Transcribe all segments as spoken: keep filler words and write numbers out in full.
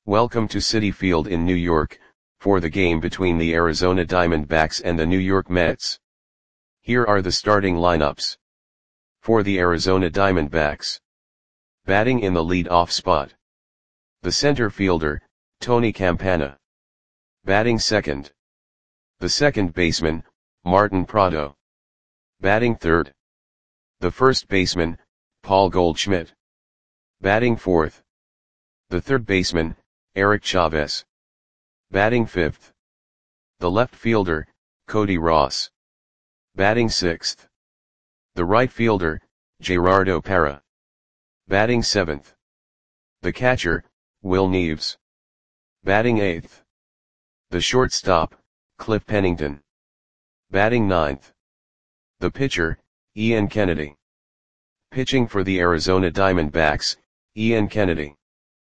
Welcome to Citi Field in New York, for the game between the Arizona Diamondbacks and the New York Mets. Here are the starting lineups. For the Arizona Diamondbacks. Batting in the lead-off spot. The center fielder, Tony Campana. Batting second. The second baseman, Martin Prado. Batting third. The first baseman, Paul Goldschmidt. Batting fourth. The third baseman, Eric Chavez. Batting fifth. The left fielder, Cody Ross. Batting sixth. The right fielder, Gerardo Parra. Batting seventh. The catcher, Will Neves. Batting eighth. The shortstop, Cliff Pennington. Batting ninth. The pitcher, Ian Kennedy. Pitching for the Arizona Diamondbacks, Ian Kennedy.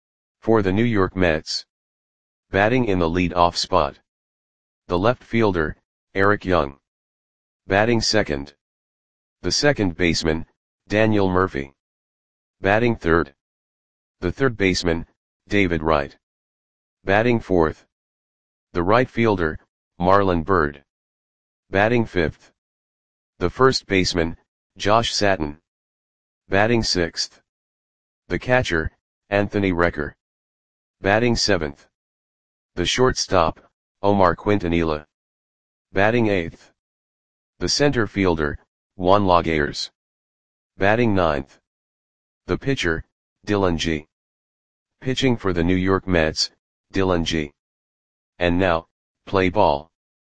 For the New York Mets. Batting in the lead-off spot. The left fielder, Eric Young. Batting second. The second baseman, Daniel Murphy. Batting third. The third baseman, David Wright. Batting fourth. The right fielder, Marlon Byrd. Batting fifth. The first baseman, Josh Satin. Batting sixth. The catcher, Anthony Recker. Batting seventh. The shortstop, Omar Quintanilla. Batting eighth. The center fielder, Juan Lagares. Batting ninth. The pitcher, Dylan G. Pitching for the New York Mets, Dylan G. And now, play ball.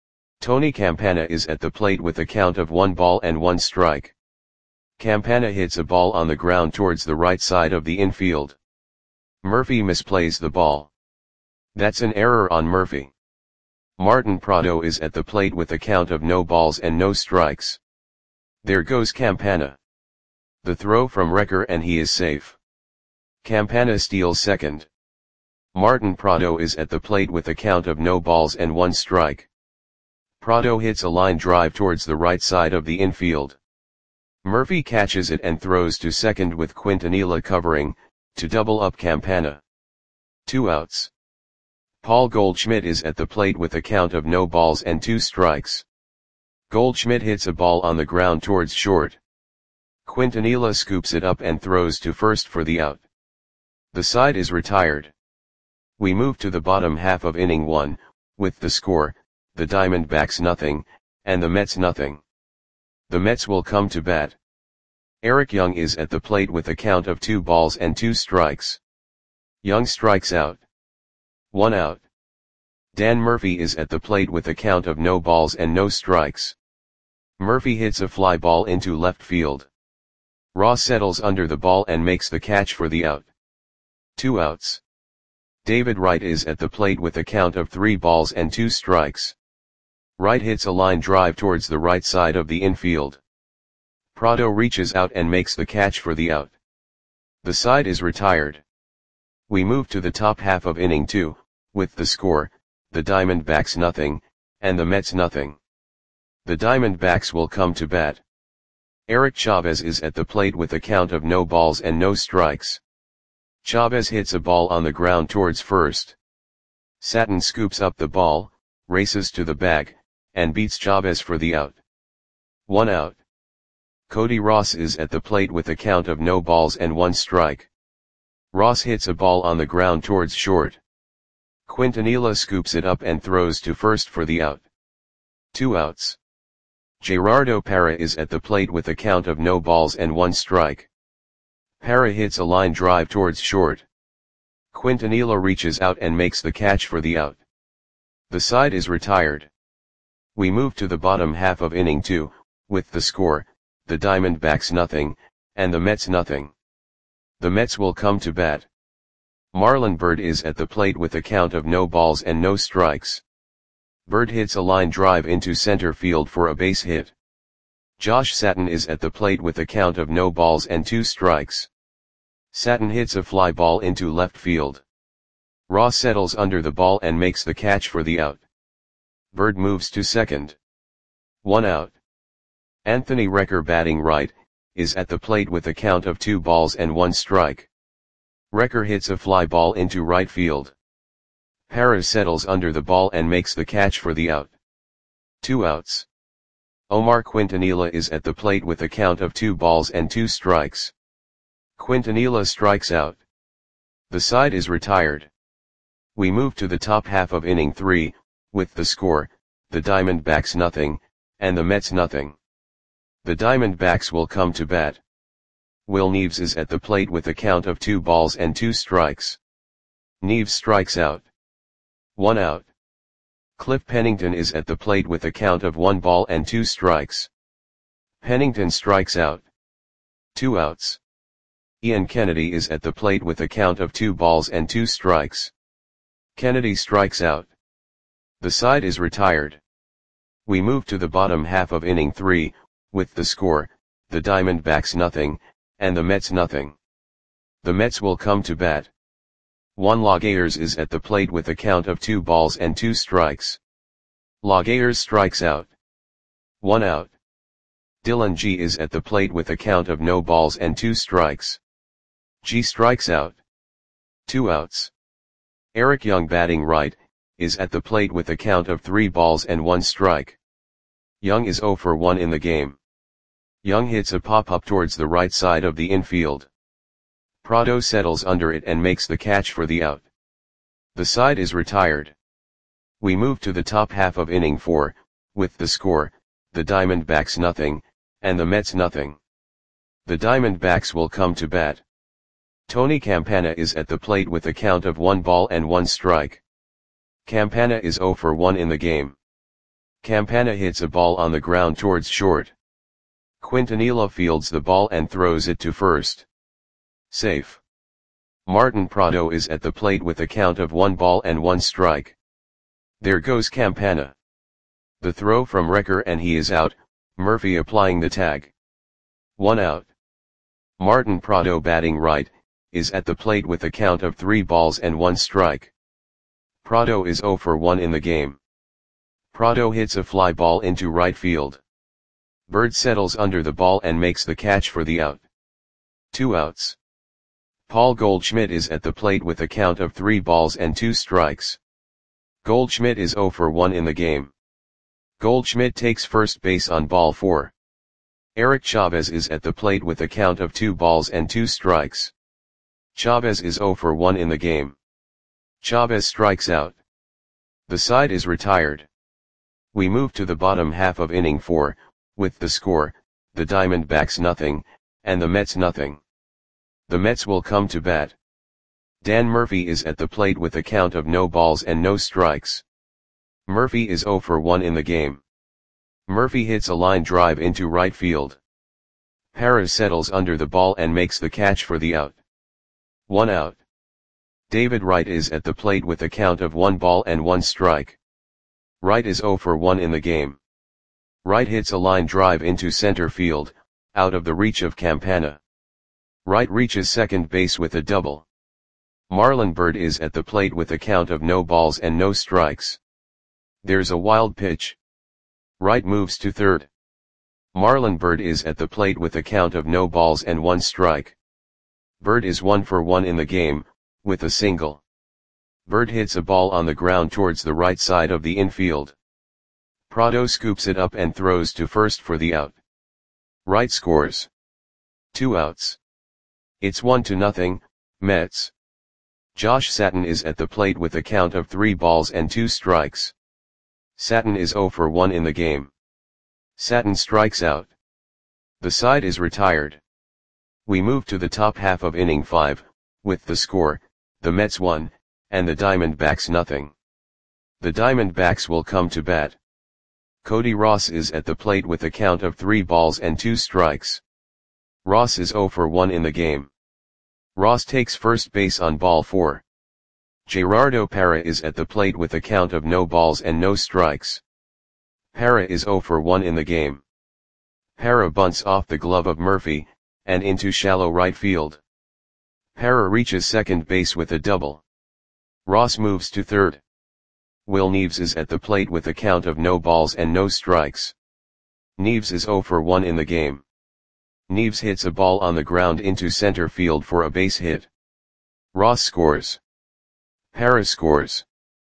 Tony Campana is at the plate with a count of one ball and one strike. Campana hits a ball on the ground towards the right side of the infield. Murphy misplays the ball. That's an error on Murphy. Martin Prado is at the plate with a count of no balls and no strikes. There goes Campana. The throw from Recker and he is safe. Campana steals second. Martin Prado is at the plate with a count of no balls and one strike. Prado hits a line drive towards the right side of the infield. Murphy catches it and throws to second with Quintanilla covering, to double up Campana. Two outs. Paul Goldschmidt is at the plate with a count of no balls and two strikes. Goldschmidt hits a ball on the ground towards short. Quintanilla scoops it up and throws to first for the out. The side is retired. We move to the bottom half of inning one, with the score, the Diamondbacks nothing, and the Mets nothing. The Mets will come to bat. Eric Young is at the plate with a count of two balls and two strikes. Young strikes out. One out. Dan Murphy is at the plate with a count of no balls and no strikes. Murphy hits a fly ball into left field. Ross settles under the ball and makes the catch for the out. Two outs. David Wright is at the plate with a count of three balls and two strikes. Wright hits a line drive towards the right side of the infield. Prado reaches out and makes the catch for the out. The side is retired. We move to the top half of inning two, with the score, the Diamondbacks nothing, and the Mets nothing. The Diamondbacks will come to bat. Eric Chavez is at the plate with a count of no balls and no strikes. Chavez hits a ball on the ground towards first. Satin scoops up the ball, races to the bag, and beats Chavez for the out. One out. Cody Ross is at the plate with a count of no balls and one strike. Ross hits a ball on the ground towards short. Quintanilla scoops it up and throws to first for the out. Two outs. Gerardo Parra is at the plate with a count of no balls and one strike. Parra hits a line drive towards short. Quintanilla reaches out and makes the catch for the out. The side is retired. We move to the bottom half of inning two, with the score, the Diamondbacks nothing, and the Mets nothing. The Mets will come to bat. Marlon Byrd is at the plate with a count of no balls and no strikes. Byrd hits a line drive into center field for a base hit. Josh Satin is at the plate with a count of no balls and two strikes. Satin hits a fly ball into left field. Ross settles under the ball and makes the catch for the out. Byrd moves to second. One out. Anthony Recker, batting right, is at the plate with a count of two balls and one strike. Recker hits a fly ball into right field. Para settles under the ball and makes the catch for the out. Two outs. Omar Quintanilla is at the plate with a count of two balls and two strikes. Quintanilla strikes out. The side is retired. We move to the top half of inning three, with the score, the Diamondbacks nothing, and the Mets nothing. The Diamondbacks will come to bat. Will Neves is at the plate with a count of two balls and two strikes. Neves strikes out. One out. Cliff Pennington is at the plate with a count of one ball and two strikes. Pennington strikes out. Two outs. Ian Kennedy is at the plate with a count of two balls and two strikes. Kennedy strikes out. The side is retired. We move to the bottom half of inning three, with the score, the Diamondbacks nothing, and the Mets nothing. The Mets will come to bat. Juan Lagares is at the plate with a count of two balls and two strikes. Lagares strikes out. One out. Dylan G is at the plate with a count of no balls and two strikes. G strikes out. Two outs. Eric Young batting right, is at the plate with a count of three balls and one strike. Young is oh for one in the game. Young hits a pop-up towards the right side of the infield. Prado settles under it and makes the catch for the out. The side is retired. We move to the top half of inning four, with the score, the Diamondbacks nothing, and the Mets nothing. The Diamondbacks will come to bat. Tony Campana is at the plate with a count of one ball and one strike. Campana is oh for one in the game. Campana hits a ball on the ground towards short. Quintanilla fields the ball and throws it to first. Safe. Martin Prado is at the plate with a count of one ball and one strike. There goes Campana. The throw from Recker and he is out, Murphy applying the tag. One out. Martin Prado batting right, is at the plate with a count of three balls and one strike. Prado is oh for one in the game. Prado hits a fly ball into right field. Bird settles under the ball and makes the catch for the out. Two outs. Paul Goldschmidt is at the plate with a count of three balls and two strikes. Goldschmidt is oh for one in the game. Goldschmidt takes first base on ball four. Eric Chavez is at the plate with a count of two balls and two strikes. Chavez is oh for one in the game. Chavez strikes out. The side is retired. We move to the bottom half of inning four, with the score, the Diamondbacks nothing, and the Mets nothing. The Mets will come to bat. Dan Murphy is at the plate with a count of no balls and no strikes. Murphy is oh for one in the game. Murphy hits a line drive into right field. Para settles under the ball and makes the catch for the out. One out. David Wright is at the plate with a count of one ball and one strike. Wright is oh for one in the game. Wright hits a line drive into center field, out of the reach of Campana. Wright reaches second base with a double. Marlon Byrd is at the plate with a count of no balls and no strikes. There's a wild pitch. Wright moves to third. Marlon Byrd is at the plate with a count of no balls and one strike. Byrd is one for one in the game, with a single. Byrd hits a ball on the ground towards the right side of the infield. Prado scoops it up and throws to first for the out. Wright scores. Two outs. It's one to nothing, Mets. Josh Satin is at the plate with a count of three balls and two strikes. Satin is oh for one in the game. Satin strikes out. The side is retired. We move to the top half of inning five, with the score, the Mets one, and the Diamondbacks nothing. The Diamondbacks will come to bat. Cody Ross is at the plate with a count of three balls and two strikes. Ross is oh for one in the game. Ross takes first base on ball four. Gerardo Parra is at the plate with a count of no balls and no strikes. Parra is oh for one in the game. Parra bunts off the glove of Murphy, and into shallow right field. Parra reaches second base with a double. Ross moves to third. Will Neves is at the plate with a count of no balls and no strikes. Neves is oh for one in the game. Neves hits a ball on the ground into center field for a base hit. Ross scores. Parra scores.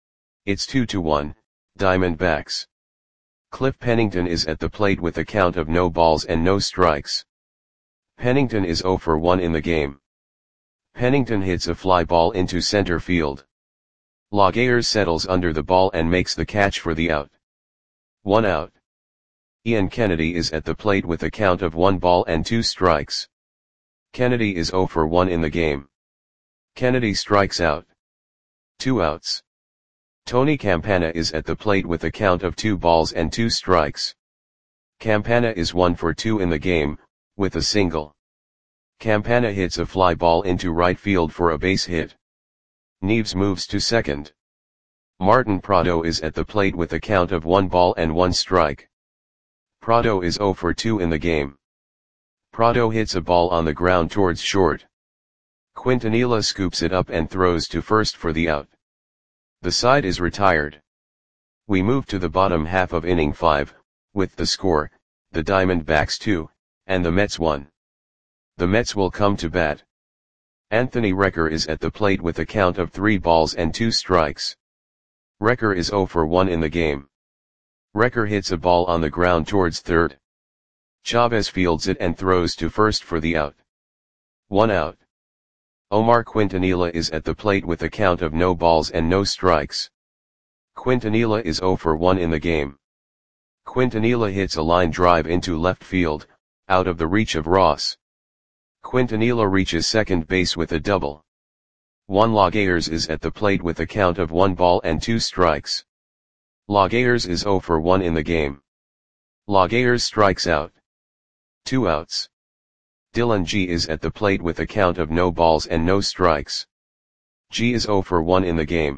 It's two to one, Diamondbacks. Cliff Pennington is at the plate with a count of no balls and no strikes. Pennington is zero for one in the game. Pennington hits a fly ball into center field. Laguerre settles under the ball and makes the catch for the out. One out. Ian Kennedy is at the plate with a count of one ball and two strikes. Kennedy is zero for one in the game. Kennedy strikes out. Two outs. Tony Campana is at the plate with a count of two balls and two strikes. Campana is one for two in the game, with a single. Campana hits a fly ball into right field for a base hit. Neves moves to second. Martin Prado is at the plate with a count of one ball and one strike. Prado is zero for two in the game. Prado hits a ball on the ground towards short. Quintanilla scoops it up and throws to first for the out. The side is retired. We move to the bottom half of inning five, with the score, the Diamondbacks two, and the Mets one. The Mets will come to bat. Anthony Recker is at the plate with a count of three balls and two strikes. Recker is zero for one in the game. Recker hits a ball on the ground towards third. Chavez fields it and throws to first for the out. One out. Omar Quintanilla is at the plate with a count of no balls and no strikes. Quintanilla is zero for one in the game. Quintanilla hits a line drive into left field, out of the reach of Ross. Quintanilla reaches second base with a double. Juan Laguerre is at the plate with a count of one ball and two strikes. Laguerre is zero for one in the game. Laguerre strikes out. Two outs. Dylan G is at the plate with a count of no balls and no strikes. G is zero for one in the game.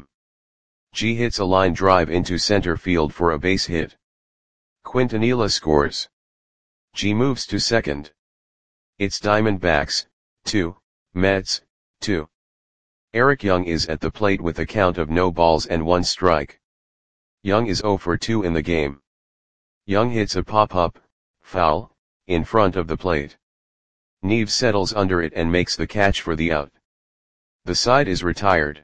G hits a line drive into center field for a base hit. Quintanilla scores. G moves to second. It's Diamondbacks, two, Mets, two. Eric Young is at the plate with a count of no balls and one strike. Young is zero for two in the game. Young hits a pop-up, foul, in front of the plate. Neves settles under it and makes the catch for the out. The side is retired.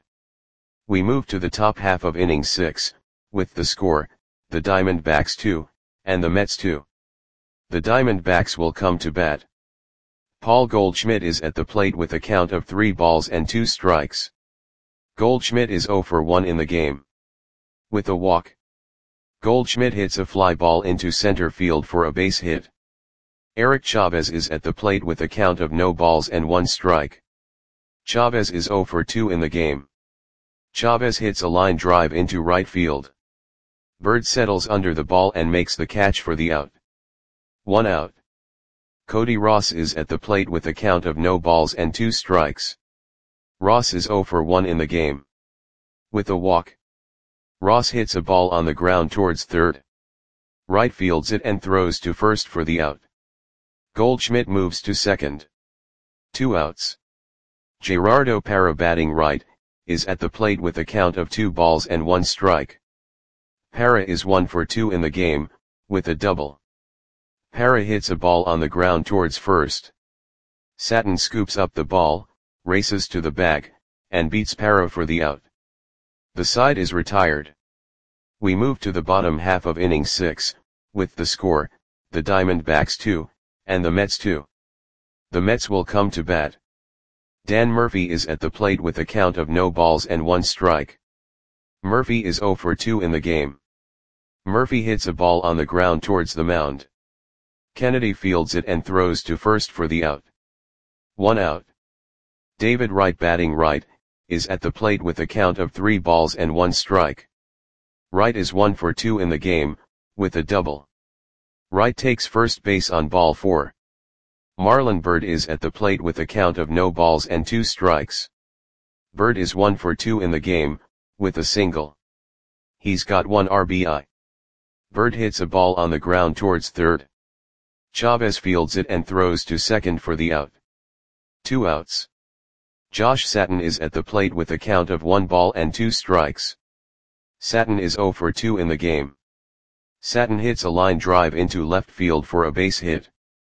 We move to the top half of inning six, with the score, the Diamondbacks two, and the Mets two. The Diamondbacks will come to bat. Paul Goldschmidt is at the plate with a count of three balls and two strikes. Goldschmidt is zero for one in the game. With a walk. Goldschmidt hits a fly ball into center field for a base hit. Eric Chavez is at the plate with a count of no balls and one strike. Chavez is zero for two in the game. Chavez hits a line drive into right field. Bird settles under the ball and makes the catch for the out. One out. Cody Ross is at the plate with a count of no balls and two strikes. Ross is zero for one in the game. With a walk. Ross hits a ball on the ground towards third. Right fields it and throws to first for the out. Goldschmidt moves to second. Two outs. Gerardo Parra, batting right, is at the plate with a count of two balls and one strike. Parra is one for two in the game, with a double. Parra hits a ball on the ground towards first. Satin scoops up the ball, races to the bag, and beats Parra for the out. The side is retired. We move to the bottom half of inning six, with the score, the Diamondbacks two, and the Mets two. The Mets will come to bat. Dan Murphy is at the plate with a count of no balls and one strike. Murphy is zero for two in the game. Murphy hits a ball on the ground towards the mound. Kennedy fields it and throws to first for the out. One out. David Wright, batting right, is at the plate with a count of three balls and one strike. Wright is one for two in the game, with a double. Wright takes first base on ball four. Marlon Byrd is at the plate with a count of no balls and two strikes. Byrd is one for two in the game, with a single. He's got one R B I. Byrd hits a ball on the ground towards third. Chavez fields it and throws to second for the out. Two outs. Josh Satin is at the plate with a count of one ball and two strikes. Satin is zero for two in the game. Satin hits a line drive into left field for a base hit.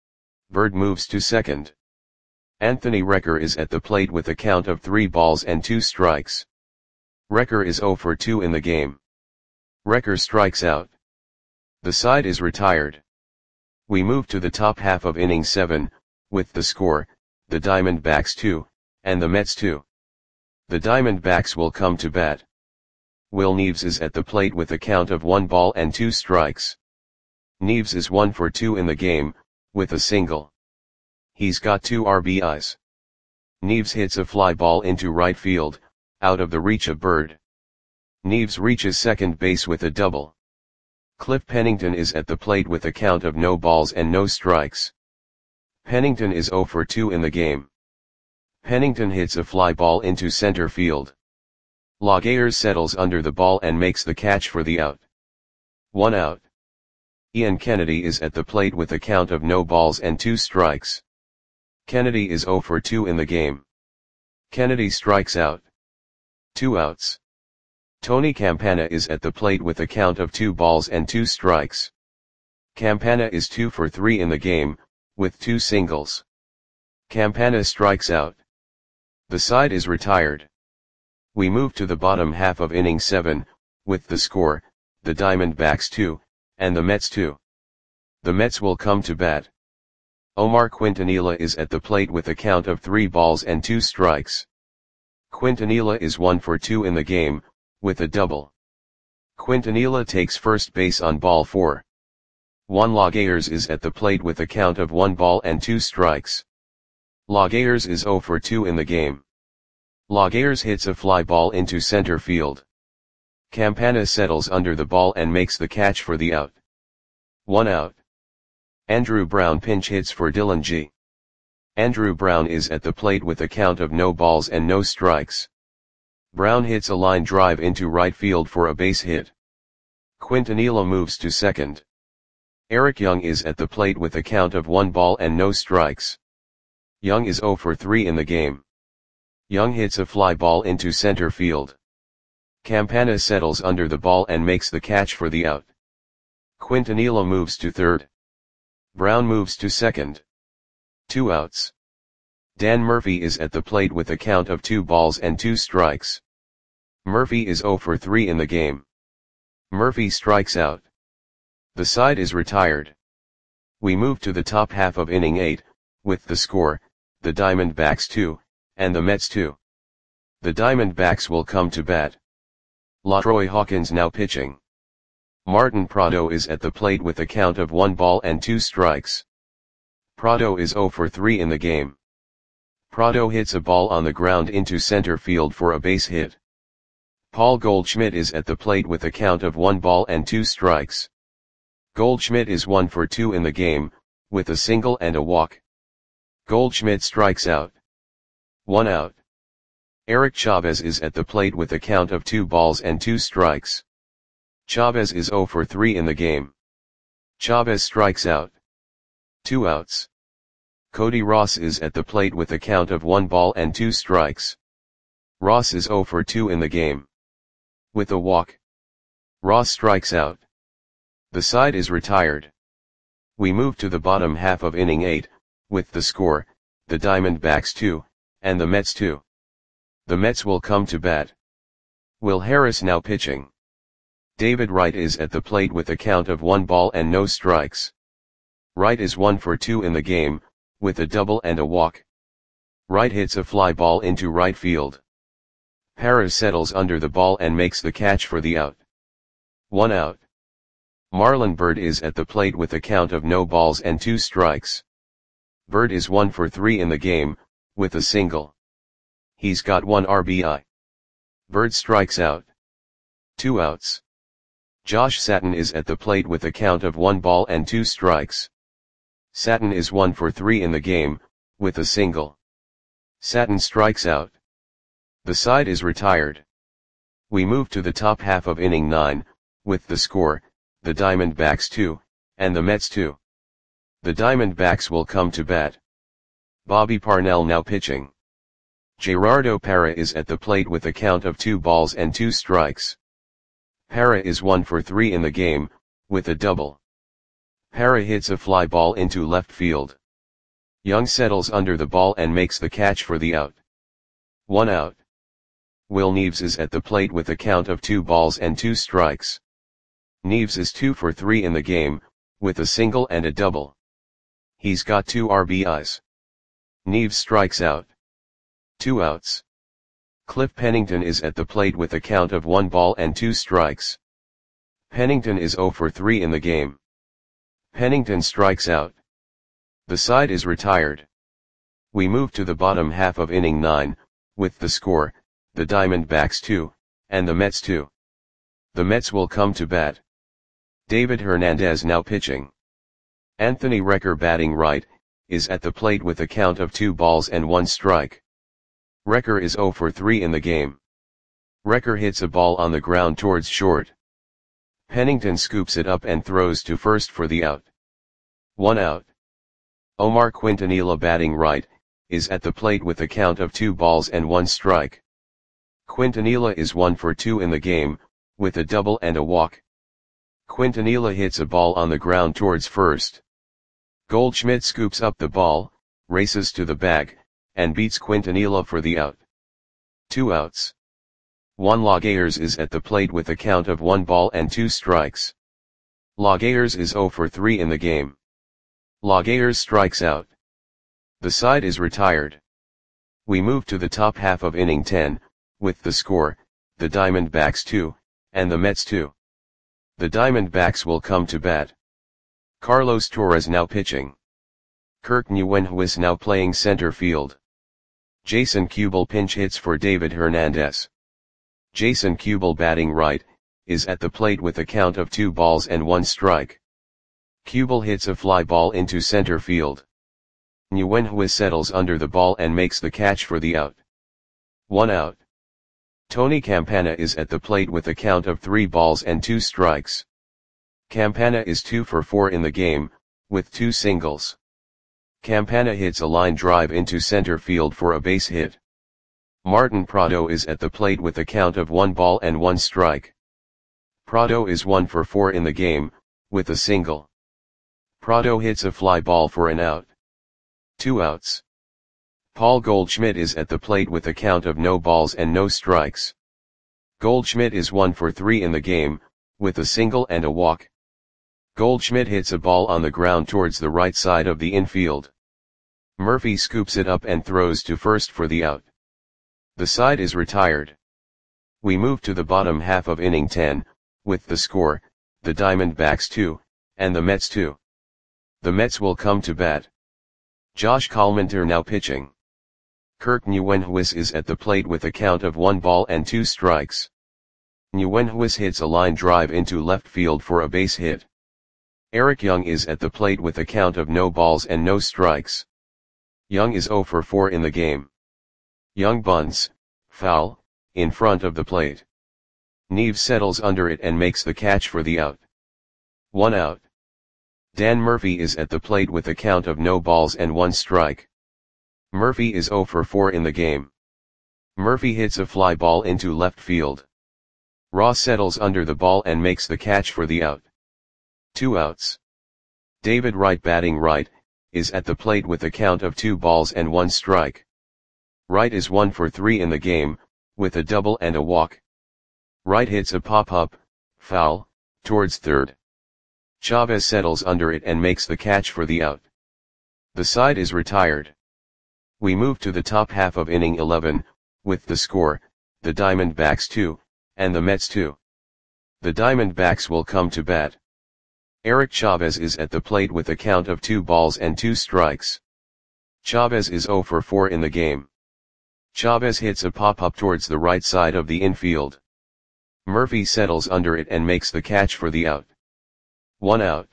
Byrd moves to second. Anthony Recker is at the plate with a count of three balls and two strikes. Recker is zero for two in the game. Wrecker strikes out. The side is retired. We move to the top half of inning seven, with the score, the Diamondbacks two, and the Mets two. The Diamondbacks will come to bat. Will Neves is at the plate with a count of one ball and two strikes. Neves is one for two in the game, with a single. He's got two R B Is. Neves hits a fly ball into right field, out of the reach of Bird. Neves reaches second base with a double. Cliff Pennington is at the plate with a count of no balls and no strikes. Pennington is zero for two in the game. Pennington hits a fly ball into center field. Laguerre settles under the ball and makes the catch for the out. One out. Ian Kennedy is at the plate with a count of no balls and two strikes. Kennedy is zero for two in the game. Kennedy strikes out. Two outs. Tony Campana is at the plate with a count of two balls and two strikes. Campana is two for three in the game, with two singles. Campana strikes out. The side is retired. We move to the bottom half of inning seven, with the score, the Diamondbacks two, and the Mets two. The Mets will come to bat. Omar Quintanilla is at the plate with a count of three balls and two strikes. Quintanilla is one for two in the game, with a double. Quintanilla takes first base on ball four. Juan Laguerre is at the plate with a count of one ball and two strikes. Laguerre is zero for two in the game. Laguerre hits a fly ball into center field. Campana settles under the ball and makes the catch for the out. One out. Andrew Brown pinch hits for Dylan G. Andrew Brown is at the plate with a count of no balls and no strikes. Brown hits a line drive into right field for a base hit. Quintanilla moves to second. Eric Young is at the plate with a count of one ball and no strikes. Young is zero for three in the game. Young hits a fly ball into center field. Campana settles under the ball and makes the catch for the out. Quintanilla moves to third. Brown moves to second. Two outs. Dan Murphy is at the plate with a count of two balls and two strikes. Murphy is zero for three in the game. Murphy strikes out. The side is retired. We move to the top half of inning eight, with the score, the Diamondbacks two, and the Mets two. The Diamondbacks will come to bat. LaTroy Hawkins now pitching. Martin Prado is at the plate with a count of one ball and two strikes. Prado is zero for three in the game. Prado hits a ball on the ground into center field for a base hit. Paul Goldschmidt is at the plate with a count of one ball and two strikes. Goldschmidt is one for two in the game, with a single and a walk. Goldschmidt strikes out. One out. Eric Chavez is at the plate with a count of two balls and two strikes. Chavez is zero for three in the game. Chavez strikes out. Two outs. Cody Ross is at the plate with a count of one ball and two strikes. Ross is zero for two in the game. With a walk. Ross strikes out. The side is retired. We move to the bottom half of inning eight, with the score, the Diamondbacks two, and the Mets two. The Mets will come to bat. Will Harris now pitching. David Wright is at the plate with a count of one ball and no strikes. Wright is one for two in the game, with a double and a walk. Wright hits a fly ball into right field. Parra settles under the ball and makes the catch for the out. One out. Marlon Byrd is at the plate with a count of no balls and two strikes. Byrd is one for three in the game, with a single. He's got one R B I. Byrd strikes out. Two outs. Josh Satin is at the plate with a count of one ball and two strikes. Satin is one for three in the game, with a single. Satin strikes out. The side is retired. We move to the top half of inning nine, with the score, the Diamondbacks two, and the Mets two. The Diamondbacks will come to bat. Bobby Parnell now pitching. Gerardo Parra is at the plate with a count of two balls and two strikes. Parra is one for three in the game, with a double. Parra hits a fly ball into left field. Young settles under the ball and makes the catch for the out. One out. Will Neves is at the plate with a count of two balls and two strikes. Neves is two for three in the game, with a single and a double. He's got two R B Is. Neves strikes out. Two outs. Cliff Pennington is at the plate with a count of one ball and two strikes. Pennington is zero for three in the game. Pennington strikes out. The side is retired. We move to the bottom half of inning nine, with the score, the Diamondbacks two, and the Mets two. The Mets will come to bat. David Hernandez now pitching. Anthony Recker batting right, is at the plate with a count of two balls and one strike. Recker is zero for three in the game. Recker hits a ball on the ground towards short. Pennington scoops it up and throws to first for the out. One out. Omar Quintanilla batting right, is at the plate with a count of two balls and one strike. Quintanilla is one for two in the game, with a double and a walk. Quintanilla hits a ball on the ground towards first. Goldschmidt scoops up the ball, races to the bag, and beats Quintanilla for the out. Two outs. Juan Lagares is at the plate with a count of one ball and two strikes. Lagares is zero for three in the game. Lagares strikes out. The side is retired. We move to the top half of inning ten, with the score, the Diamondbacks two, and the Mets two. The Diamondbacks will come to bat. Carlos Torres now pitching. Kirk Nguyenhuis now playing center field. Jason Kubel pinch hits for David Hernandez. Jason Kubel batting right, is at the plate with a count of two balls and one strike. Kubel hits a fly ball into center field. Nguyenhuis settles under the ball and makes the catch for the out. One out. Tony Campana is at the plate with a count of three balls and two strikes. Campana is two for four in the game, with two singles. Campana hits a line drive into center field for a base hit. Martin Prado is at the plate with a count of one ball and one strike. Prado is one for four in the game, with a single. Prado hits a fly ball for an out. Two outs. Paul Goldschmidt is at the plate with a count of no balls and no strikes. Goldschmidt is one for three in the game, with a single and a walk. Goldschmidt hits a ball on the ground towards the right side of the infield. Murphy scoops it up and throws to first for the out. The side is retired. We move to the bottom half of inning ten, with the score, the Diamondbacks two, and the Mets two. The Mets will come to bat. Josh Collmenter now pitching. Kirk Nguyenhuis is at the plate with a count of one ball and two strikes. Nguyenhuis hits a line drive into left field for a base hit. Eric Young is at the plate with a count of no balls and no strikes. Young is zero for four in the game. Young bunts, foul, in front of the plate. Neves settles under it and makes the catch for the out. One out. Dan Murphy is at the plate with a count of no balls and one strike. Murphy is zero for four in the game. Murphy hits a fly ball into left field. Ross settles under the ball and makes the catch for the out. Two outs. David Wright batting right, is at the plate with a count of two balls and one strike. Wright is one for three in the game, with a double and a walk. Wright hits a pop-up, foul, towards third. Chavez settles under it and makes the catch for the out. The side is retired. We move to the top half of inning eleven, with the score, the Diamondbacks two, and the Mets two. The Diamondbacks will come to bat. Eric Chavez is at the plate with a count of two balls and two strikes. Chavez is zero for four in the game. Chavez hits a pop-up towards the right side of the infield. Murphy settles under it and makes the catch for the out. One out.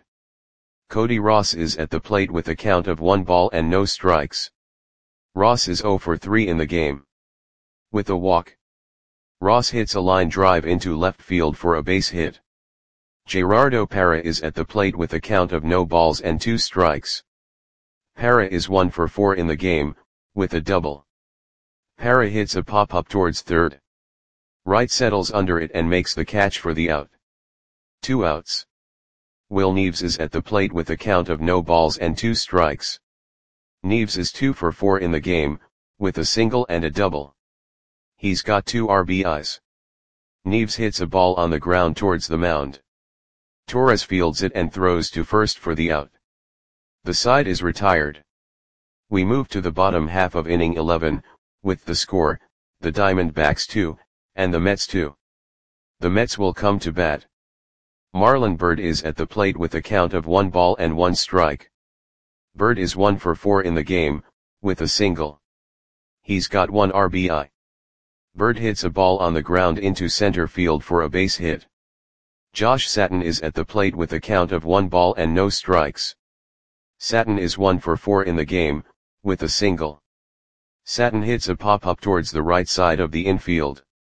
Cody Ross is at the plate with a count of one ball and no strikes. Ross is zero for three in the game. With a walk. Ross hits a line drive into left field for a base hit. Gerardo Parra is at the plate with a count of no balls and two strikes. Parra is one for four in the game, with a double. Parra hits a pop-up towards third. Wright settles under it and makes the catch for the out. Two outs. Will Neves is at the plate with a count of no balls and two strikes. Neves is two for four in the game, with a single and a double. He's got two R B Is. Neves hits a ball on the ground towards the mound. Torres fields it and throws to first for the out. The side is retired. We move to the bottom half of inning eleven, with the score, the Diamondbacks two, and the Mets two. The Mets will come to bat. Marlon Byrd is at the plate with a count of one ball and one strike. Byrd is one for four in the game, with a single. He's got one R B I. Byrd hits a ball on the ground into center field for a base hit. Josh Satin is at the plate with a count of one ball and no strikes. Satin is one for four in the game, with a single. Satin hits a pop-up towards the right side of the infield.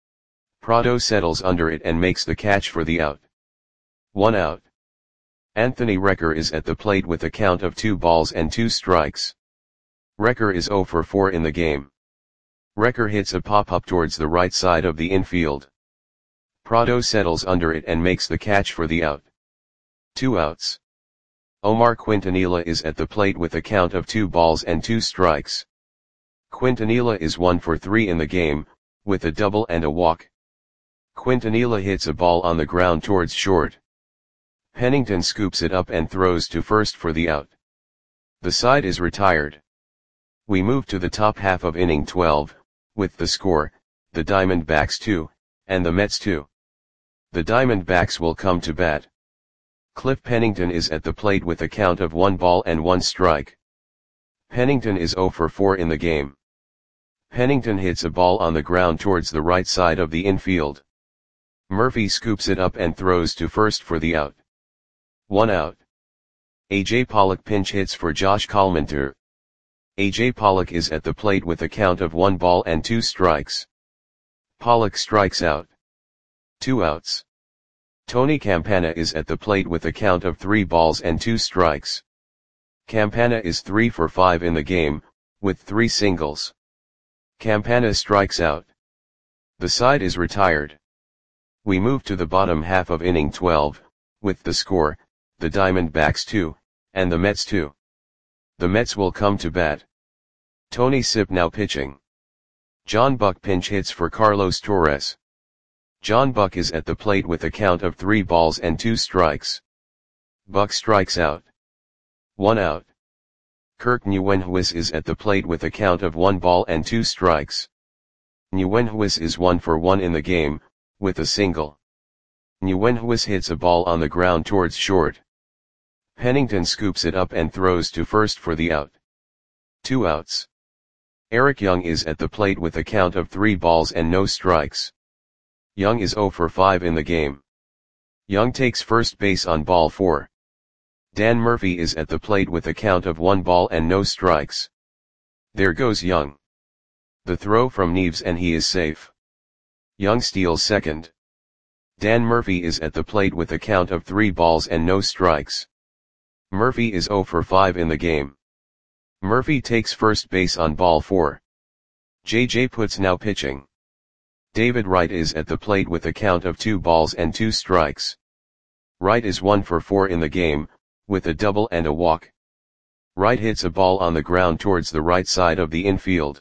Prado settles under it and makes the catch for the out. One out. Anthony Recker is at the plate with a count of two balls and two strikes. Recker is zero for four in the game. Recker hits a pop-up towards the right side of the infield. Prado settles under it and makes the catch for the out. Two outs. Omar Quintanilla is at the plate with a count of two balls and two strikes. Quintanilla is one for three in the game, with a double and a walk. Quintanilla hits a ball on the ground towards short. Pennington scoops it up and throws to first for the out. The side is retired. We move to the top half of inning twelve, with the score, the Diamondbacks two, and the Mets two. The Diamondbacks will come to bat. Cliff Pennington is at the plate with a count of one ball and one strike. Pennington is zero for four in the game. Pennington hits a ball on the ground towards the right side of the infield. Murphy scoops it up and throws to first for the out. One out. A J Pollock pinch hits for Josh Collmenter. A J Pollock is at the plate with a count of one ball and two strikes. Pollock strikes out. Two outs. Tony Campana is at the plate with a count of three balls and two strikes. Campana is three for five in the game, with three singles. Campana strikes out. The side is retired. We move to the bottom half of inning twelve, with the score, the Diamondbacks two, and the Mets two. The Mets will come to bat. Tony Sipp now pitching. John Buck pinch hits for Carlos Torres. John Buck is at the plate with a count of three balls and two strikes. Buck strikes out. One out. Kirk Nguyenhuis is at the plate with a count of one ball and two strikes. Nguyenhuis is one for one in the game, with a single. Nguyenhuis hits a ball on the ground towards short. Pennington scoops it up and throws to first for the out. Two outs. Eric Young is at the plate with a count of three balls and no strikes. Young is zero for five in the game. Young takes first base on ball four. Dan Murphy is at the plate with a count of one ball and no strikes. There goes Young. The throw from Neves and he is safe. Young steals second. Dan Murphy is at the plate with a count of three balls and no strikes. Murphy is zero for five in the game. Murphy takes first base on ball four. J J Putz now pitching. David Wright is at the plate with a count of two balls and two strikes. Wright is one for four in the game, with a double and a walk. Wright hits a ball on the ground towards the right side of the infield.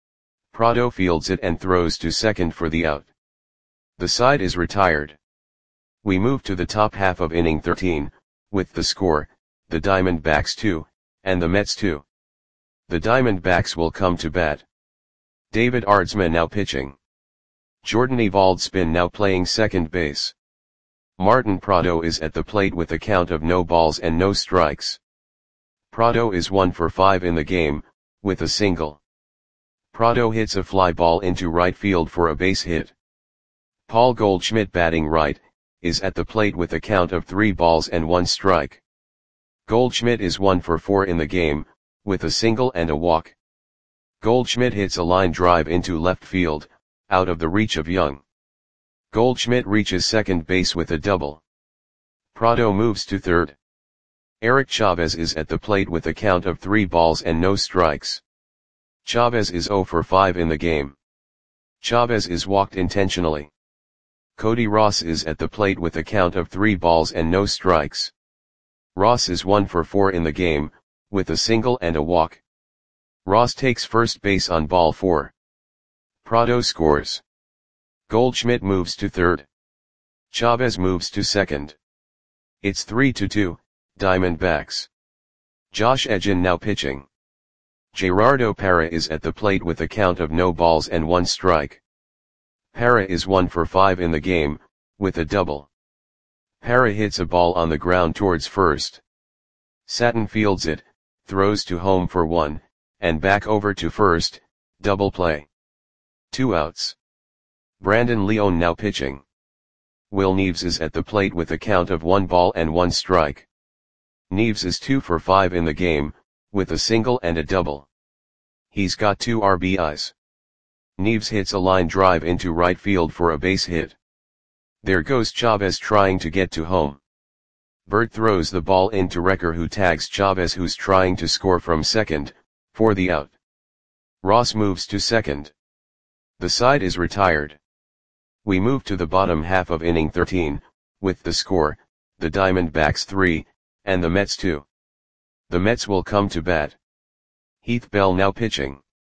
Prado fields it and throws to second for the out. The side is retired. We move to the top half of inning thirteen, with the score, the Diamondbacks two, and the Mets two. The Diamondbacks will come to bat. David Aardsma now pitching. Jordan Evaldspan now playing second base. Martin Prado is at the plate with a count of no balls and no strikes. Prado is one for five in the game, with a single. Prado hits a fly ball into right field for a base hit. Paul Goldschmidt batting right, is at the plate with a count of three balls and one strike. Goldschmidt is one for four in the game, with a single and a walk. Goldschmidt hits a line drive into left field, out of the reach of Young. Goldschmidt reaches second base with a double. Prado moves to third. Eric Chavez is at the plate with a count of three balls and no strikes. Chavez is zero for five in the game. Chavez is walked intentionally. Cody Ross is at the plate with a count of three balls and no strikes. Ross is one for four in the game, with a single and a walk. Ross takes first base on ball four. Prado scores. Goldschmidt moves to third. Chavez moves to second. It's three to two, Diamondbacks. Josh Edgin now pitching. Gerardo Parra is at the plate with a count of no balls and one strike. Parra is one for five in the game, with a double. Parra hits a ball on the ground towards first. Satin fields it, throws to home for one, and back over to first, double play. Two outs. Brandon Leone now pitching. Will Neves is at the plate with a count of one ball and one strike. Neves is two for five in the game, with a single and a double. He's got two R B Is. Neves hits a line drive into right field for a base hit. There goes Chavez trying to get to home. Bert throws the ball into Recker, who tags Chavez, who's trying to score from second, for the out. Ross moves to second. The side is retired. We move to the bottom half of inning thirteen, with the score, the Diamondbacks three, and the Mets two. The Mets will come to bat. Heath Bell now pitching.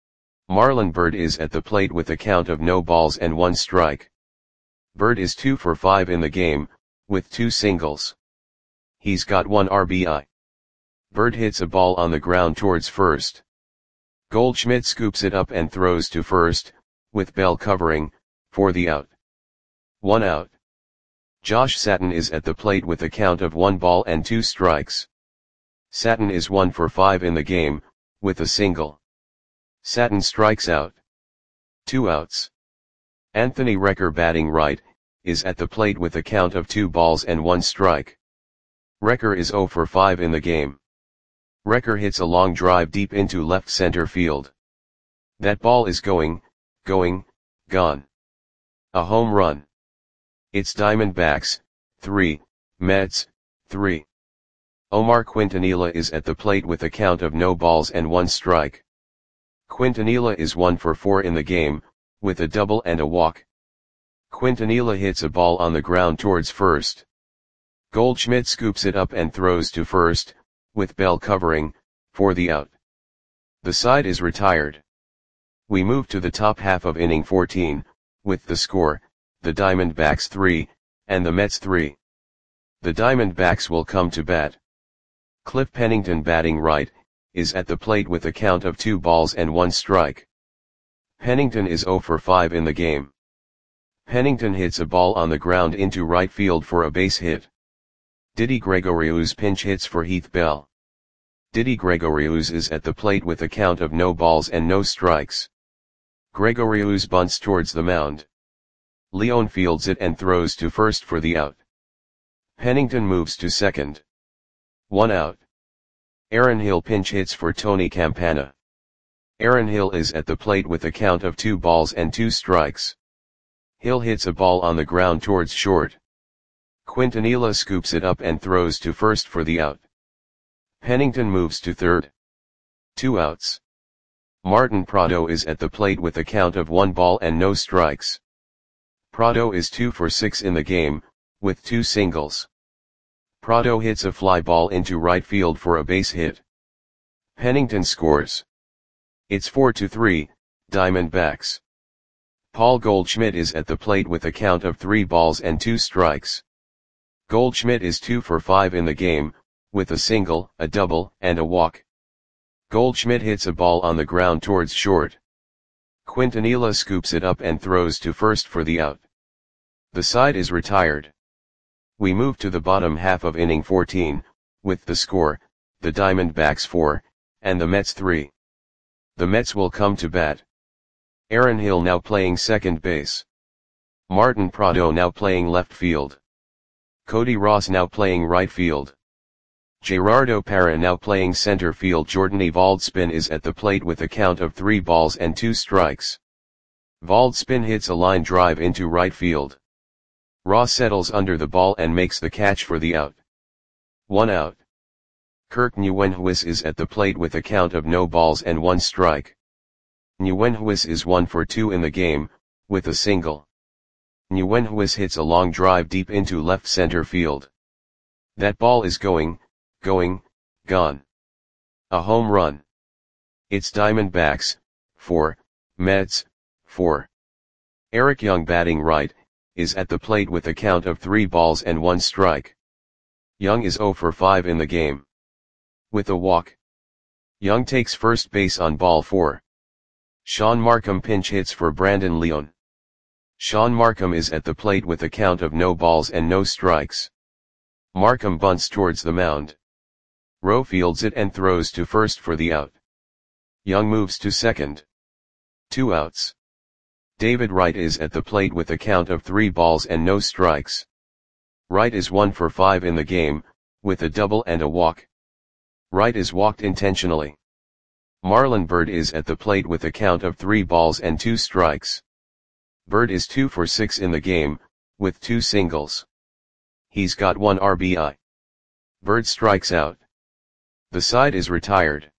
Marlon Byrd is at the plate with a count of no balls and one strike. Byrd is two for five in the game, with two singles. He's got one R B I. Byrd hits a ball on the ground towards first. Goldschmidt scoops it up and throws to first, with Bell covering, for the out. One out. Josh Satin is at the plate with a count of one ball and two strikes. Satin is one for five in the game, with a single. Satin strikes out. Two outs. Anthony Recker, batting right, is at the plate with a count of two balls and one strike. Recker is zero for five in the game. Recker hits a long drive deep into left center field. That ball is going, going, gone. A home run. It's Diamondbacks, three, Mets, three. Omar Quintanilla is at the plate with a count of no balls and one strike. Quintanilla is one for four in the game, with a double and a walk. Quintanilla hits a ball on the ground towards first. Goldschmidt scoops it up and throws to first, with Bell covering, for the out. The side is retired. We move to the top half of inning fourteen, with the score, the Diamondbacks three, and the Mets three. The Diamondbacks will come to bat. Cliff Pennington, batting right, is at the plate with a count of two balls and one strike. Pennington is zero for five in the game. Pennington hits a ball on the ground into right field for a base hit. Didi Gregorius pinch hits for Heath Bell. Didi Gregorius is at the plate with a count of no balls and no strikes. Gregorius bunts towards the mound. Leone fields it and throws to first for the out. Pennington moves to second. One out. Aaron Hill pinch hits for Tony Campana. Aaron Hill is at the plate with a count of two balls and two strikes. Hill hits a ball on the ground towards short. Quintanilla scoops it up and throws to first for the out. Pennington moves to third. Two outs. Martin Prado is at the plate with a count of one ball and no strikes. Prado is two for six in the game, with two singles. Prado hits a fly ball into right field for a base hit. Pennington scores. It's four to three, Diamondbacks. Paul Goldschmidt is at the plate with a count of three balls and two strikes. Goldschmidt is two for five in the game, with a single, a double, and a walk. Goldschmidt hits a ball on the ground towards short. Quintanilla scoops it up and throws to first for the out. The side is retired. We move to the bottom half of inning fourteen, with the score, the Diamondbacks four, and the Mets three. The Mets will come to bat. Aaron Hill now playing second base. Martin Prado now playing left field. Cody Ross now playing right field. Gerardo Parra now playing center field. Jordan Valdspin is at the plate with a count of three balls and two strikes. Valdspin hits a line drive into right field. Ross settles under the ball and makes the catch for the out. One out. Kirk Nguyenhuis is at the plate with a count of no balls and one strike. Nguyenhuis is one for two in the game, with a single. Nguyenhuis hits a long drive deep into left center field. That ball is going, going, gone. A home run. It's Diamondbacks, four, Mets, four. Eric Young, batting right, is at the plate with a count of three balls and one strike. Young is zero for five in the game. With a walk, Young takes first base on ball four. Sean Markham pinch hits for Brandon Leone. Sean Markham is at the plate with a count of no balls and no strikes. Markham bunts towards the mound. Rowe fields it and throws to first for the out. Young moves to second. Two outs. David Wright is at the plate with a count of three balls and no strikes. Wright is one for five in the game, with a double and a walk. Wright is walked intentionally. Marlon Byrd is at the plate with a count of three balls and two strikes. Byrd is two for six in the game, with two singles. He's got one R B I. Byrd strikes out. The side is retired.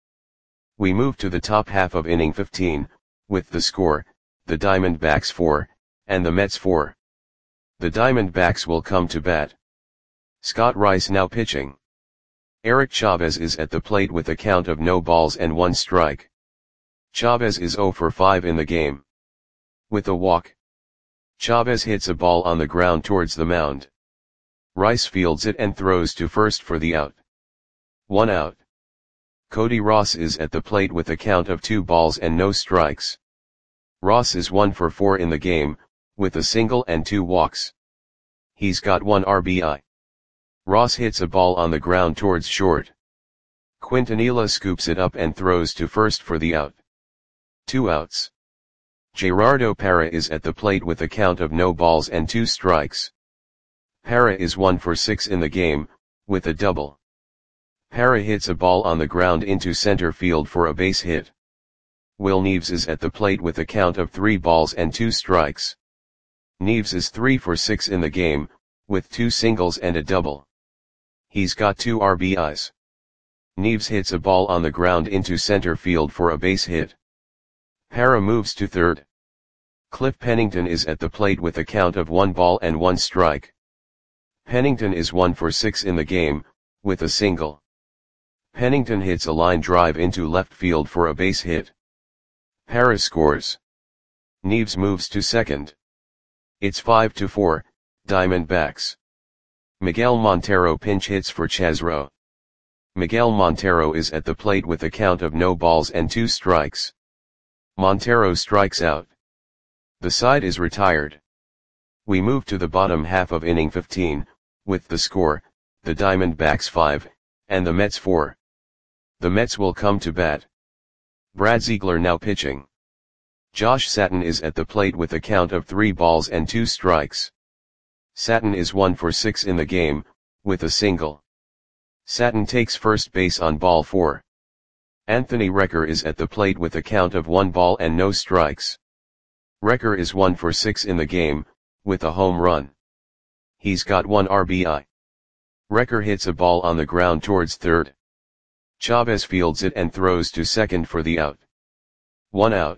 We move to the top half of inning fifteen, with the score, the Diamondbacks four, and the Mets four. The Diamondbacks will come to bat. Scott Rice now pitching. Eric Chavez is at the plate with a count of no balls and one strike. Chavez is zero for five in the game. With a walk, Chavez hits a ball on the ground towards the mound. Rice fields it and throws to first for the out. One out. Cody Ross is at the plate with a count of two balls and no strikes. Ross is one for four in the game, with a single and two walks. He's got one R B I. Ross hits a ball on the ground towards short. Quintanilla scoops it up and throws to first for the out. Two outs. Gerardo Parra is at the plate with a count of no balls and two strikes. Parra is one for six in the game, with a double. Parra hits a ball on the ground into center field for a base hit. Will Neves is at the plate with a count of three balls and two strikes. Neves is three for six in the game, with two singles and a double. He's got two R B Is. Neves hits a ball on the ground into center field for a base hit. Parra moves to third. Cliff Pennington is at the plate with a count of one ball and one strike. Pennington is one for six in the game, with a single. Pennington hits a line drive into left field for a base hit. Parra scores. Neves moves to second. It's five to four, Diamondbacks. Miguel Montero pinch hits for Chaz Rowe. Miguel Montero is at the plate with a count of no balls and two strikes. Montero strikes out. The side is retired. We move to the bottom half of inning fifteen, with the score, the Diamondbacks five, and the Mets four. The Mets will come to bat. Brad Ziegler now pitching. Josh Satin is at the plate with a count of three balls and two strikes. Satin is one for six in the game, with a single. Satin takes first base on ball four. Anthony Recker is at the plate with a count of one ball and no strikes. Recker is one for six in the game, with a home run. He's got one R B I. Recker hits a ball on the ground towards third. Chavez fields it and throws to second for the out. One out.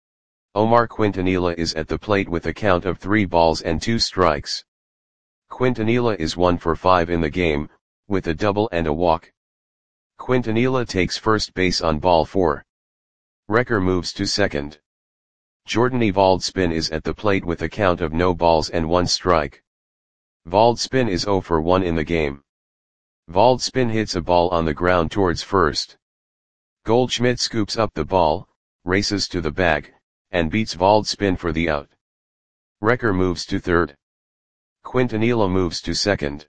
Omar Quintanilla is at the plate with a count of three balls and two strikes. Quintanilla is one for five in the game, with a double and a walk. Quintanilla takes first base on ball four. Recker moves to second. Jordan Evalds-Spin is at the plate with a count of no balls and one strike. Evalds-Spin is zero for one in the game. Evalds-Spin hits a ball on the ground towards first. Goldschmidt scoops up the ball, races to the bag, and beats Evalds-Spin for the out. Recker moves to third. Quintanilla moves to second.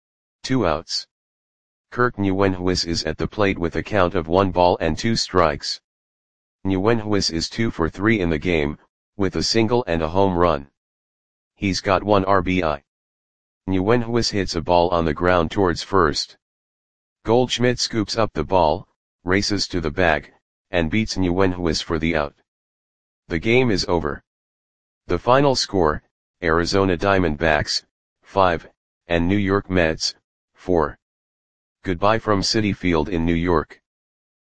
Two outs. Kirk Nguyenhuis is at the plate with a count of one ball and two strikes. Nguyenhuis is two for three in the game, with a single and a home run. He's got one R B I. Nguyenhuis hits a ball on the ground towards first. Goldschmidt scoops up the ball, races to the bag, and beats Nguyenhuis for the out. The game is over. The final score, Arizona Diamondbacks, five, and New York Mets, four. Goodbye from Citi Field in New York.